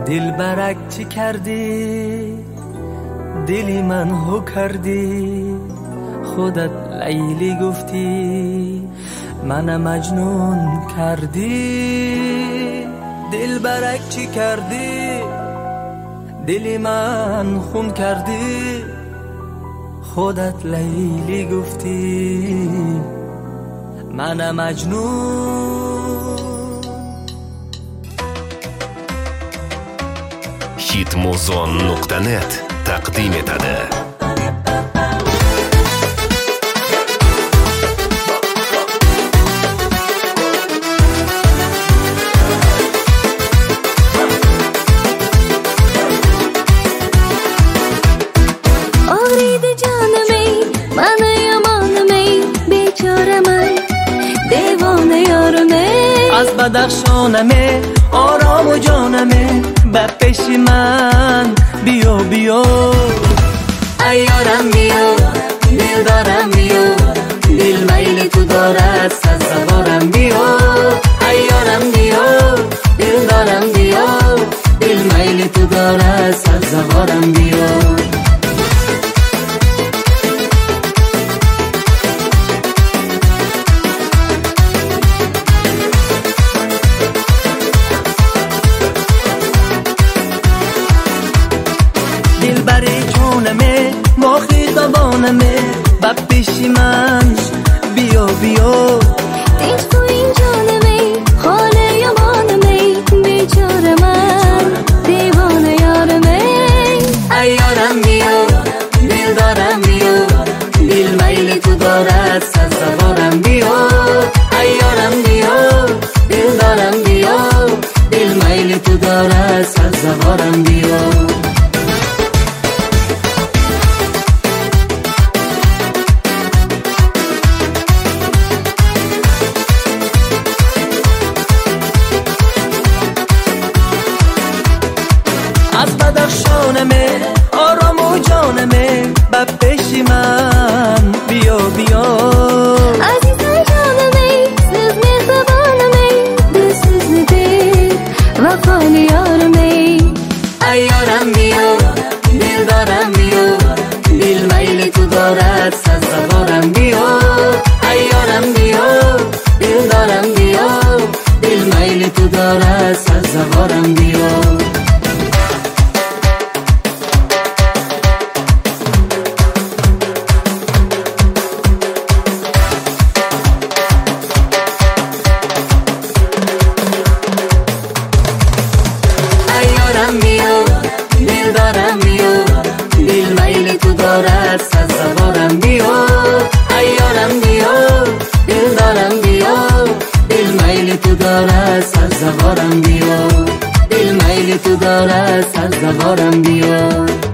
دل برک چی کردی دلی من هو کردی خودت لیلی گفتی من مجنون کردی دل برک چی کردی دلی من خون کردی خودت لیلی گفتی من مجنون. hitmuzon.net taqdim etadi. از بدخشانمه آرام و جانمه به پیش من بیا بیا ایارم بیا دل دارم بیا دل میل تو دارد سزوارم بیا ایارم بیا دل دارم بیا دل میل تو دارد سزوارم بیا دل بری جونمه ماخی زبانمه با پیش من بیا بیا دیش تو این جانمه خاله یمانمه بیچاره من دیوانه یارمه ایارم بیا دل دارم بیا دل میل تو دارد سزوارم بیا ایارم بیا دل دارم بیا دل میل تو دارد سزوارم بیا از بدخشانمه آرام و جانمه به پیش من بیا بیا عزیزم جانمه سز مهربانمه دل سز دل وفای یارمه ایارم بیا دل دارم بیا دل میل تو دارد سزوارم بیا ایارم بیا دل دارم بیا دل میل تو دارد سزوارم بیا دل دارم بیا دل میل تو دارد سزوارم بیا ایارم بیا دل دارم بیا دل میل تو دارد سزوارم بیا دل میل تو دارد سزوارم بیا